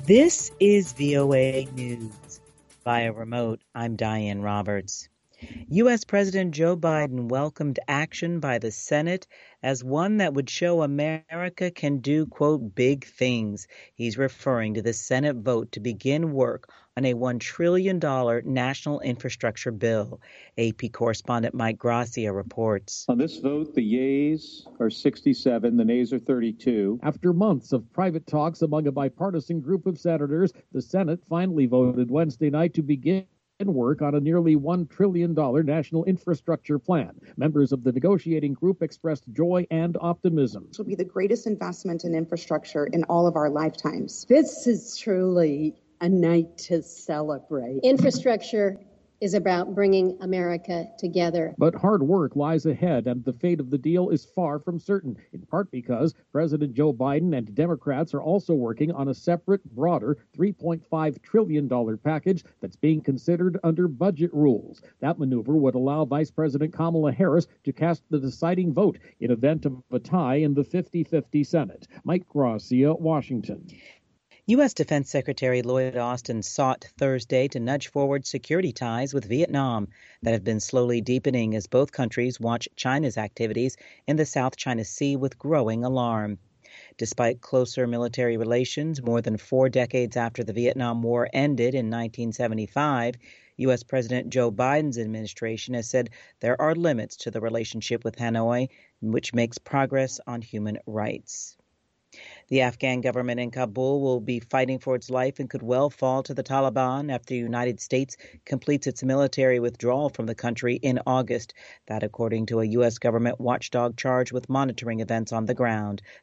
This is VOA News. Via remote, I'm Diane Roberts. U.S. President Joe Biden welcomed action by the Senate as one that would show America can do, quote, big things. He's referring to the Senate vote to begin work on a $1 trillion national infrastructure bill. AP correspondent Mike Gracia reports. On this vote, the yeas are 67, the nays are 32. After months of private talks among a bipartisan group of senators, the Senate finally voted Wednesday night to begin work on a nearly $1 trillion national infrastructure plan. Members of the negotiating group expressed joy and optimism. This will be the greatest investment in infrastructure in all of our lifetimes. This is truly a night to celebrate. Infrastructure is about bringing America together. But hard work lies ahead, and the fate of the deal is far from certain, in part because President Joe Biden and Democrats are also working on a separate, broader $3.5 trillion package that's being considered under budget rules. That maneuver would allow Vice President Kamala Harris to cast the deciding vote in event of a tie in the 50-50 Senate. Mike Gracia, Washington. U.S. Defense Secretary Lloyd Austin sought Thursday to nudge forward security ties with Vietnam that have been slowly deepening as both countries watch China's activities in the South China Sea with growing alarm. Despite closer military relations more than 4 decades after the Vietnam War ended in 1975, U.S. President Joe Biden's administration has said there are limits to the relationship with Hanoi, which makes progress on human rights. The Afghan government in Kabul will be fighting for its life and could well fall to the Taliban after the United States completes its military withdrawal from the country in August. That according to a U.S. government watchdog charged with monitoring events on the ground.